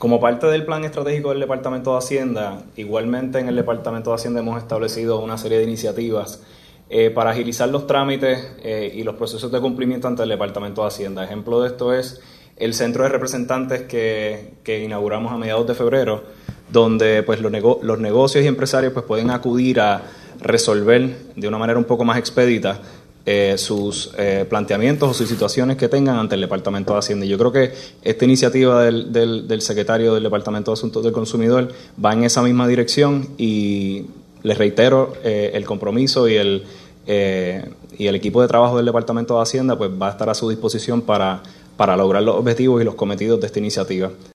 Como parte del plan estratégico del Departamento de Hacienda, igualmente en el Departamento de Hacienda hemos establecido una serie de iniciativas para agilizar los trámites y los procesos de cumplimiento ante el Departamento de Hacienda. Ejemplo de esto es el centro de representantes que inauguramos a mediados de febrero, donde pues, los negocios y empresarios pues, pueden acudir a resolver de una manera un poco más expedita sus planteamientos o sus situaciones que tengan ante el Departamento de Hacienda. Y yo creo que esta iniciativa del secretario del Departamento de Asuntos del Consumidor va en esa misma dirección y les reitero el compromiso y el equipo de trabajo del Departamento de Hacienda pues va a estar a su disposición para lograr los objetivos y los cometidos de esta iniciativa.